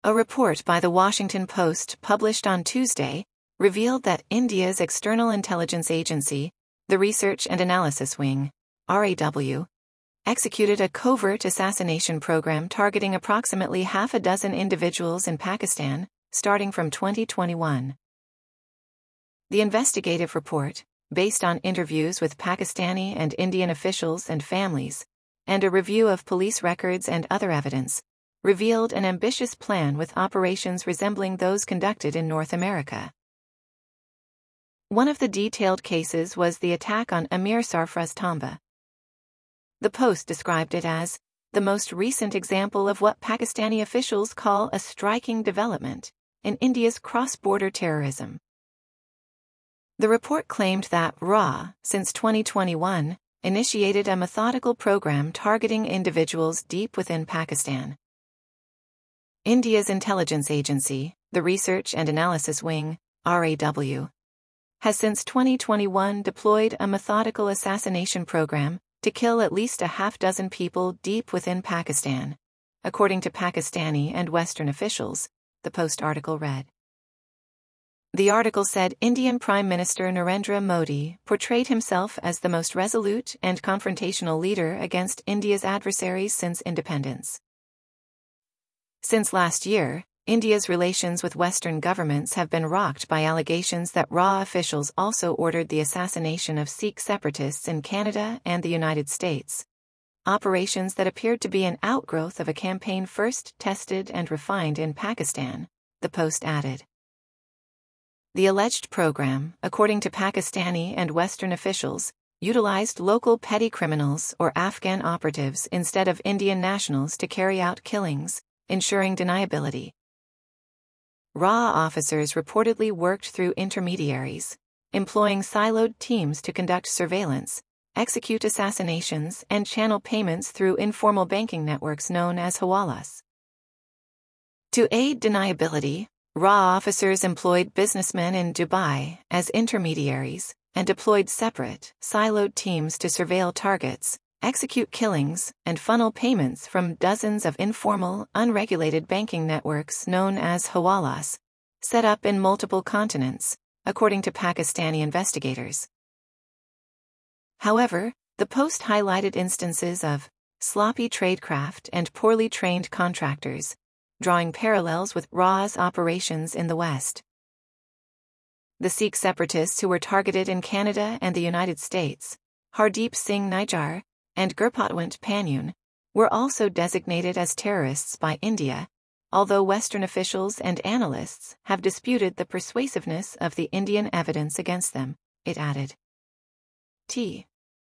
A report by The Washington Post published on Tuesday revealed that India's External Intelligence Agency, the Research and Analysis Wing, RAW, executed a covert assassination program targeting approximately half a dozen individuals in Pakistan, starting from 2021. The investigative report, based on interviews with Pakistani and Indian officials and families, and a review of police records and other evidence, revealed an ambitious plan with operations resembling those conducted in North America. One of the detailed cases was the attack on Amir Sarfraz Tamba. The Post described it as the most recent example of what Pakistani officials call a striking development in India's cross-border terrorism. The report claimed that RAW, since 2021, initiated a methodical program targeting individuals deep within Pakistan. India's intelligence agency, the Research and Analysis Wing, RAW, has since 2021 deployed a methodical assassination program to kill at least a half dozen people deep within Pakistan, according to Pakistani and Western officials, the Post article read. The article said Indian Prime Minister Narendra Modi portrayed himself as the most resolute and confrontational leader against India's adversaries since independence. Since last year, India's relations with Western governments have been rocked by allegations that RAW officials also ordered the assassination of Sikh separatists in Canada and the United States. Operations that appeared to be an outgrowth of a campaign first tested and refined in Pakistan, the Post added. The alleged program, according to Pakistani and Western officials, utilized local petty criminals or Afghan operatives instead of Indian nationals to carry out killings, ensuring deniability. RAW officers reportedly worked through intermediaries, employing siloed teams to conduct surveillance, execute assassinations, and channel payments through informal banking networks known as hawalas. To aid deniability, RAW officers employed businessmen in Dubai as intermediaries and deployed separate, siloed teams to surveil targets, execute killings, and funnel payments from dozens of informal, unregulated banking networks known as hawalas, set up in multiple continents, according to Pakistani investigators. However, the Post highlighted instances of sloppy tradecraft and poorly trained contractors, drawing parallels with RAW's operations in the West. The Sikh separatists who were targeted in Canada and the United States, Hardeep Singh Nijjar and Gurpatwant Panjwani, were also designated as terrorists by India, although Western officials and analysts have disputed the persuasiveness of the Indian evidence against them, it added. T.